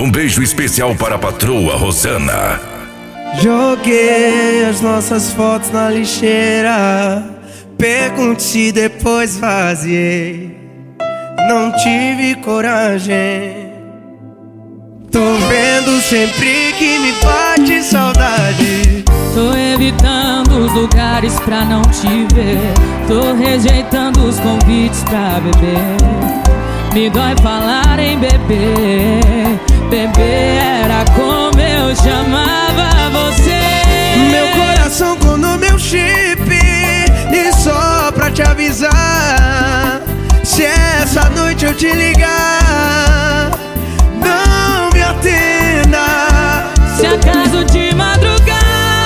Um beijo especial para a patroa Rosana. Joguei as nossas fotos na lixeira, pergunte depois vaziei. Não tive coragem. Tô vendo sempre que me bate saudade. Tô evitando os lugares pra não te ver. Tô rejeitando os convites pra beber. Me dói falar em beber. Beber era como eu chamava você. Meu coração clonou meu chip. E só pra te avisar, se essa noite eu te ligar, não me atenda. Se acaso de madrugada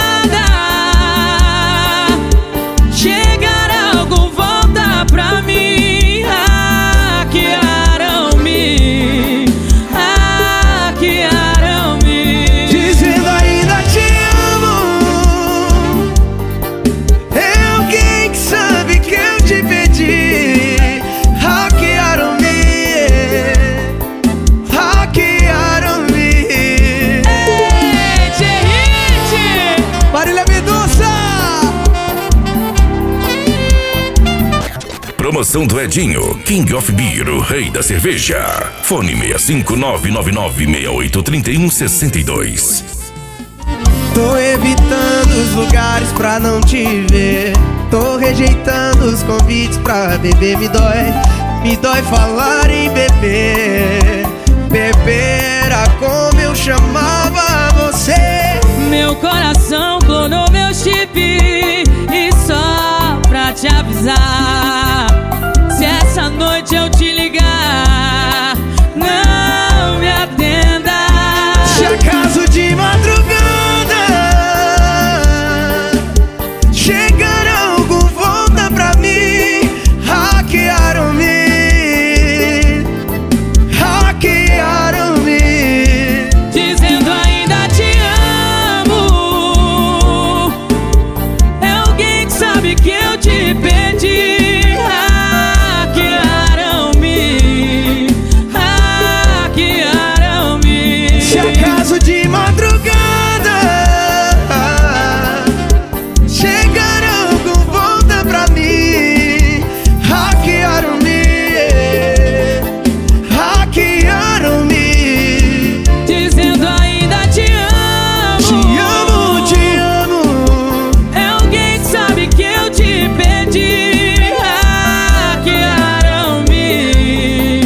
chegar algum, volta pra mim. Hackearam-me, hackearam-me, dizendo ainda te amo. É alguém que sabe que eu te pedi. Hackearam-me, hackearam-me. Marília Mendonça! Promoção do Edinho, King of Beer, o rei da cerveja. Fone 65999683162. Tô evitando os lugares pra não te ver. Tô rejeitando os convites pra beber. Me dói falar em beber. Beber era como eu chamava você. meu coração clonou meu chip. E só pra te avisar, se essa noite eu te ligar, não me atenda. Se acaso de madrugada chegar algum, volta pra mim. Hackearam-me, hackearam-me, dizendo ainda te amo. É alguém que sabe que eu te perdi. Hackearam-me, hackearam-me. se acaso de madrugada chegar algum, volta pra mim. Hackearam-me, hackearam-me, Dizendo ainda te amo. te amo, te amo. É alguém que sabe que eu te perdi. Hackearam-me,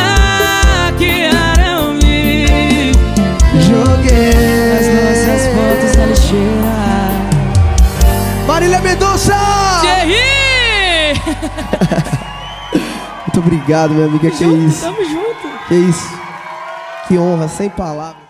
hackearam-me. Joguei As nossas fotos na lixeira. Marília Mendonça! Thierry! Muito obrigado, minha amiga. Que isso? Tamo junto. Que isso? Que honra, sem palavras.